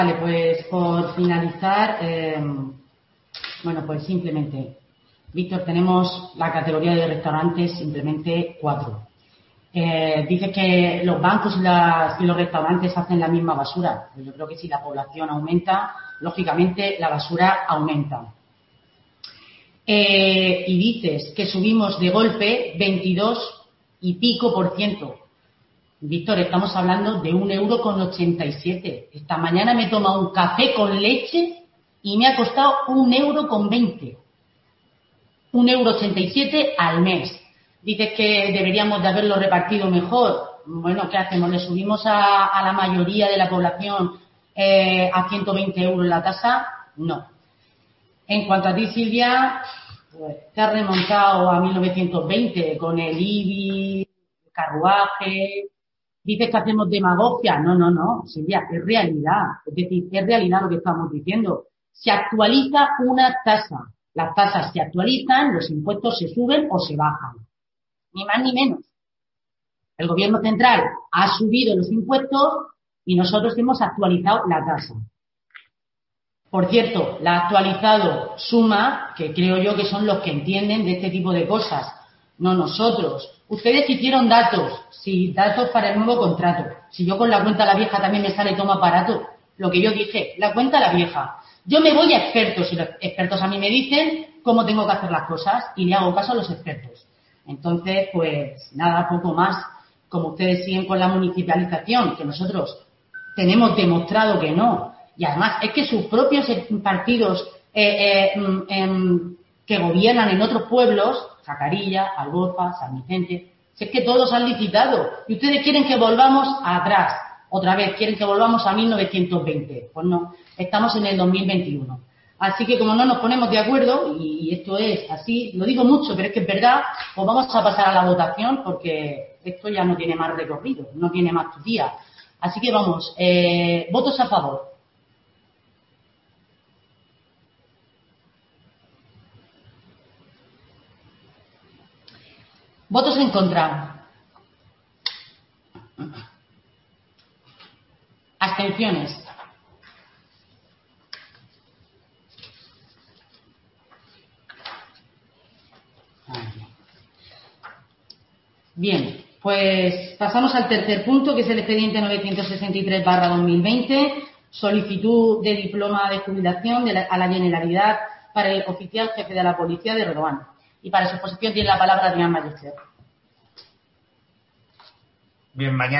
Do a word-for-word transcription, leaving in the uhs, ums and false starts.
Vale, pues por finalizar, eh, bueno, pues simplemente, Víctor, tenemos la categoría de restaurantes simplemente cuatro. Eh, dices que los bancos y, las, y los restaurantes hacen la misma basura. Pues yo creo que si la población aumenta, lógicamente la basura aumenta. Eh, y dices que subimos de golpe veintidós y pico por ciento. Víctor, estamos hablando de un euro con ochenta y siete. Esta mañana me he tomado un café con leche y me ha costado un euro con veinte. Un euro ochenta y siete al mes. Dices que deberíamos de haberlo repartido mejor. Bueno, ¿qué hacemos? ¿Le subimos a, a la mayoría de la población eh, a ciento veinte euros la tasa? No. En cuanto a ti, Silvia, pues, te has remontado a mil novecientos veinte con el I B I, el carruaje. Dices que hacemos demagogia. No, no, no, Silvia, es realidad. Es decir, es realidad lo que estamos diciendo. Se actualiza una tasa. Las tasas se actualizan, los impuestos se suben o se bajan. Ni más ni menos. El gobierno central ha subido los impuestos y nosotros hemos actualizado la tasa. Por cierto, la ha actualizado Suma, que creo yo que son los que entienden de este tipo de cosas. No nosotros. Ustedes hicieron datos, sí, datos para el nuevo contrato. Si yo con la cuenta la vieja también me sale todo aparato, lo que yo dije, la cuenta la vieja. Yo me voy a expertos y los expertos a mí me dicen cómo tengo que hacer las cosas y le hago caso a los expertos. Entonces, pues nada, poco más. Como ustedes siguen con la municipalización, que nosotros tenemos demostrado que no. Y además es que sus propios partidos eh, eh, eh, que gobiernan en otros pueblos, Jacarilla, Algorfa, San Vicente, si es que todos han licitado. Y ustedes quieren que volvamos atrás. Otra vez, quieren que volvamos a mil novecientos veinte. Pues no, estamos en el dos mil veintiuno. Así que como no nos ponemos de acuerdo, y esto es así, lo digo mucho, pero es que es verdad, pues vamos a pasar a la votación porque esto ya no tiene más recorrido, no tiene más tu día. Así que vamos, eh, votos a favor. Votos en contra. Abstenciones. Bien, pues pasamos al tercer punto, que es el expediente novecientos sesenta y tres barra dos mil veinte, solicitud de diploma de jubilación de la, a la Generalidad para el oficial jefe de la Policía de Redován. Y para su exposición tiene la palabra Adrián Ballester. Bien, mañana.